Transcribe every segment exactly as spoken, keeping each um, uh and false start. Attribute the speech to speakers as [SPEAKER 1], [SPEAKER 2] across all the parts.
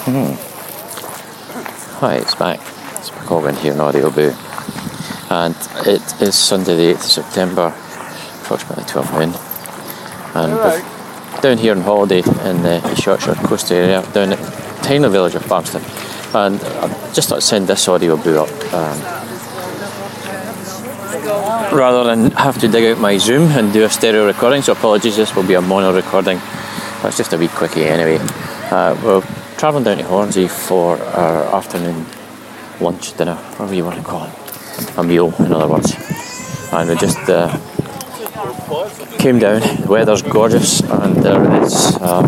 [SPEAKER 1] Hmm. Hi, it's back. It's McColgan here in Audioboo. And it is Sunday the eighth of September, approximately twelve noon. And we're down here on holiday in the Shropshire coast area, down at the tiny village of Barmston. And I just thought I'd send this Audioboo up. Um, rather than have to dig out my Zoom and do a stereo recording, so apologies, this will be a mono recording. That's just a wee quickie anyway. Uh, we're travelling down to Hornsey for our afternoon lunch, dinner, whatever you want to call it. A meal, in other words. And we just uh, came down. The weather's gorgeous, and there is. Um,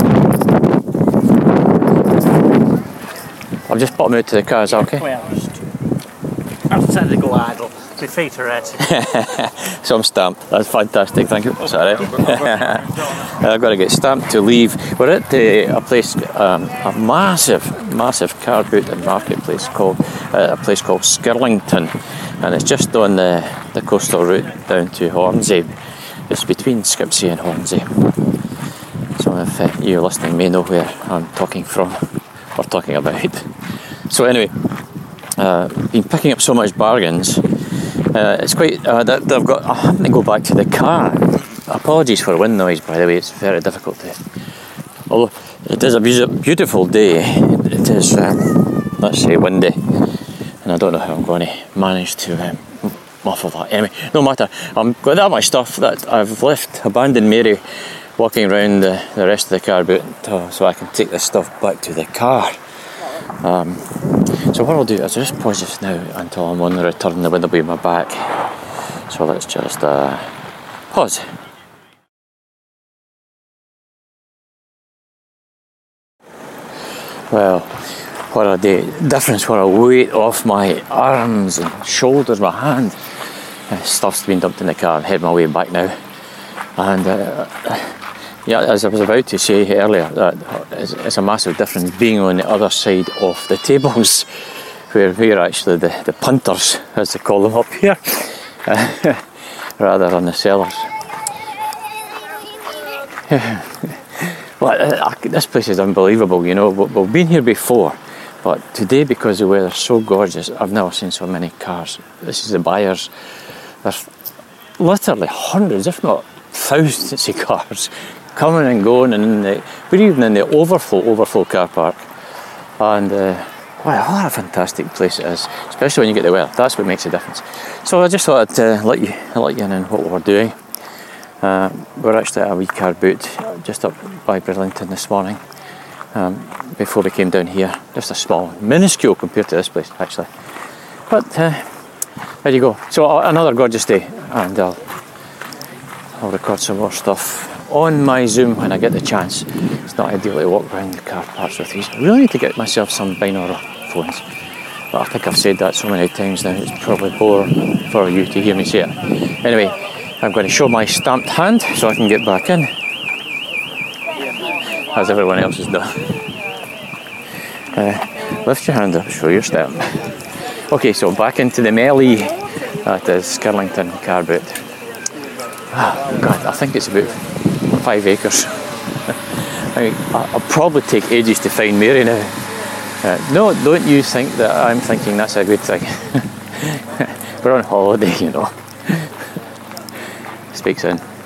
[SPEAKER 1] I'll just pop them out to the car, is that okay?
[SPEAKER 2] Well, I'm trying to go idle. My feet are red.
[SPEAKER 1] So I'm stamped. That's fantastic, thank you. Sorry. I've got to get stamped to leave. We're at the, a place, um, a massive, massive car boot and marketplace called, uh, a place called Skirlington. And it's just on the, the coastal route down to Hornsey. It's between Skipsea and Hornsey. So if uh, you listening may know where I'm talking from, or talking about. So anyway, uh, been picking up so much bargains. Uh, it's quite, uh, they've got, I have to go back to the car. Apologies for wind noise, by the way, it's very difficult to, although it is a beautiful day, it is, um, let's say, windy, and I don't know how I'm going to manage to um, muffle that. Anyway, no matter, I've got that much stuff that I've left, abandoned Mary walking around the, the rest of the car boot uh, so I can take this stuff back to the car. Um, So what I'll do is I'll just pause this now until I'm on the return. The wind will be in my back. So let's just uh, pause. Well, what a day. Difference, what a weight off my arms and shoulders, my hand. Uh, stuff's been dumped in the car. I'm heading my way back now. And uh, yeah, as I was about to say earlier, that it's, it's a massive difference being on the other side of the tables, where we're actually the, the punters, as they call them up here, uh, rather than the sellers. Well, uh, this place is unbelievable, you know. We've been here before, but today, because the weather's so gorgeous, I've never seen so many cars. This is the buyers. There's literally hundreds, if not thousands of cars coming and going, and in the, we're even in the overflow, overflow car park. And uh, wow, what a fantastic place it is, especially when you get the weather. That's what makes a difference. So I just thought I'd uh, let you let you in on what we're doing. Uh, we're actually at a wee car boot just up by Bridlington this morning, um, before we came down here. Just a small, minuscule compared to this place, actually. But uh, there you go. So uh, another gorgeous day, and I'll, I'll record some more stuff on my Zoom when I get the chance. It's not ideal to walk around the car parks with these. I really need to get myself some binaural phones, but I think I've said that so many times now, it's probably bore for you to hear me say it. Anyway, I'm going to show my stamped hand so I can get back in, as everyone else has done. Uh, lift your hand up, show your stamp. Okay, so back into the melee at the Skirlington car boot. Oh God, I think it's about five acres. I mean, I'll probably take ages to find Mary now. Uh, no, don't you think that I'm thinking that's a good thing. We're on holiday, you know. Speak soon.